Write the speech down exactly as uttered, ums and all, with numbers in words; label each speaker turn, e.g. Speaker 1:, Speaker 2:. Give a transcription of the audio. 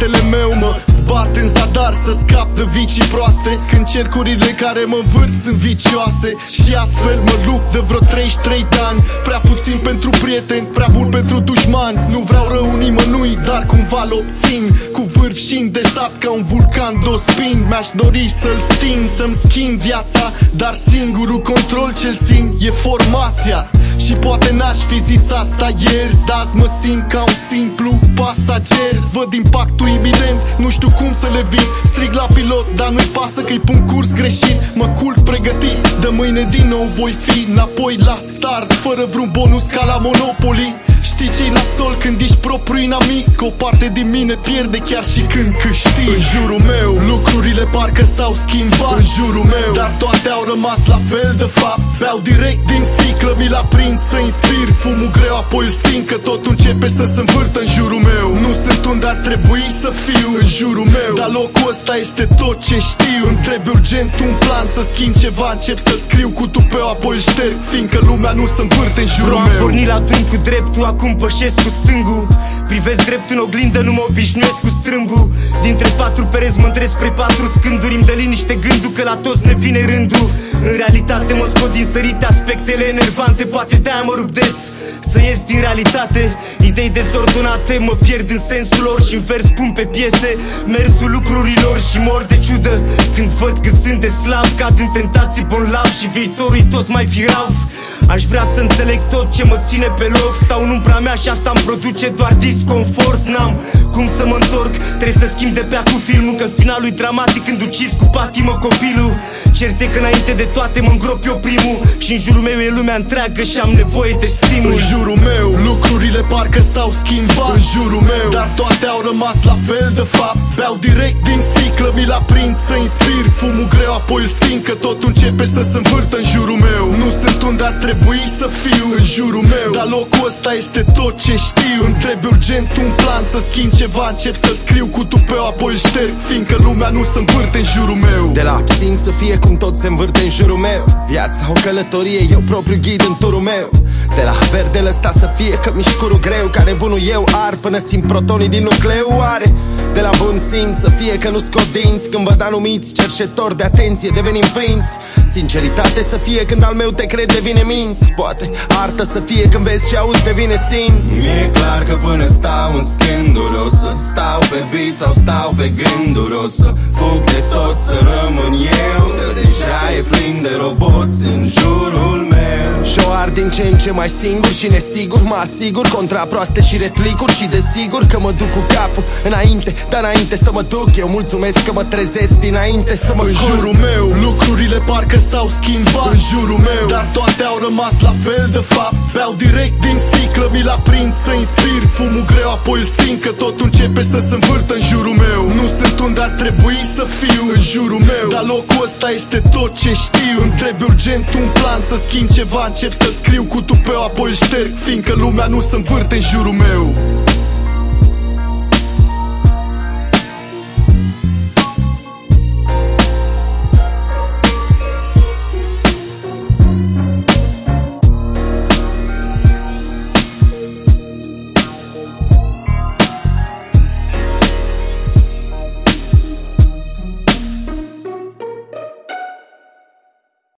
Speaker 1: spatele meu mă zbat în zadar să scap de vicii proaste, când cercurile care mă învârt sunt vicioase. Și astfel mă lupt de vreo treizeci și trei de ani, prea puțin pentru prieteni, prea mult pentru dușmani. Nu vreau rău nimănui, dar cumva l-obțin, cu vârf și îndesat ca un vulcan de-o spin. Mi-aș dori să-l sting, să-mi schimb viața, dar singurul control ce-l țin e formația. Și poate n-aș fi zis asta ieri, dar azi mă simt ca un simplu pasager. Văd impactul iminent, nu știu cum să le vin. Strig la pilot, dar nu-i pasă că-i pun curs greșit. Mă culc pregătit, de mâine din nou voi fi înapoi la start, fără vreun bonus ca la Monopoly. Știi ce-i nasol când ești propriu inamic? O parte din mine pierde chiar și când câștig. În jurul meu lucrurile parcă s-au schimbat, în jurul meu, dar toate au rămas la fel de fapt. Beau direct din sticlă, mi-l aprind să inspir, fumul greu apoi îl sting, că totul începe să se învârtă în jurul meu. Nu sunt unde ar trebui să fiu, în jurul meu, dar locul ăsta este tot ce știu. Îmi trebuie urgent un plan să schimb ceva, încep să scriu cu tupeu apoi îl șterg, fiindcă lumea nu se învârte în jurul meu.
Speaker 2: Am pornit la tâmp cu dreptul, acum pășesc cu stângul. Privesc drept în oglindă, nu mă obișnuiesc cu strâmbul. Dintre patru pereți mă întrez spre patru scânduri. Îmi dă liniște gândul că la toți ne vine rândul. În realitate mă scot din sărite aspectele enervante, poate de-aia mă rup des să ies din realitate. Idei dezordonate, mă pierd în sensul lor și în vers pun pe piese mersul lucrurilor și mor de ciudă când văd că sunt de slab. Cad în tentații bonlav și viitorul e tot mai firav. Aș vrea să înțeleg tot ce mă ține pe loc. Stau în umbra mea și asta îmi produce doar disconfort. N-am cum să mă întorc, trebuie să schimb de pe acum filmul, că finalul e dramatic când ucis cu patimă copilul. Cert e că înainte de toate mă îngrop eu primul, și în jurul meu e lumea întreagă și am nevoie de stimul.
Speaker 1: În jurul meu lucrurile parcă s-au schimbat, în jurul meu, dar toate au rămas la fel de fapt. Beau direct din sticlă, mi-l aprind să inspir, fumul greu apoi îl sting, că totul începe să se învârtă în jurul meu. Nu sunt unde ar trebui să fiu, în jurul meu, dar locul ăsta este tot ce știu. Îmi trebuie urgent un plan să schimb ceva, încep să scriu cu tupeu apoi îl șterg, fiindcă lumea nu se învârte în jurul meu.
Speaker 3: De la absint să fie cum tot se învârte în jurul meu, viața o călătorie, eu propriu ghid în turul meu. De la verdele ăsta să fie că mișcurul greu, care bunul eu ar până simt protonii din nucleu are. De la bun simț să fie că nu scot dinți când văd anumiți cerșetori de atenție devenim prinți. Sinceritate să fie când al meu te cred devine minți. Poate artă să fie când vezi și auzi devine simț.
Speaker 4: Mi-e clar că până stau în scânduri o să stau pe beat sau stau pe gânduri. O să fug de tot să rămân eu, că deja e plin de roboți în jurul meu.
Speaker 3: Și-o ard din ce în ce mai singur și nesigur, mă asigur contra proaste și retlicuri. Și desigur că mă duc cu capul înainte, dar înainte să mă duc eu mulțumesc că mă trezesc dinainte să mă
Speaker 1: În
Speaker 3: culc.
Speaker 1: jurul meu lucrurile parcă s-au schimbat, în jurul meu, dar toate au rămas la fel de fapt. Beau direct din sticlă, mi-l aprind să inspir, fumul greu apoi îl sting, că totul începe să se învârtă în jurul meu. Nu sunt unde ar trebui să fiu, în jurul meu, dar locul ăsta este tot ce știu. Îmi trebuie urgent un plan să schimb ceva, încep să scriu cu tupeu apoi îl șterg, fiindcă lumea nu se învârte în jurul meu.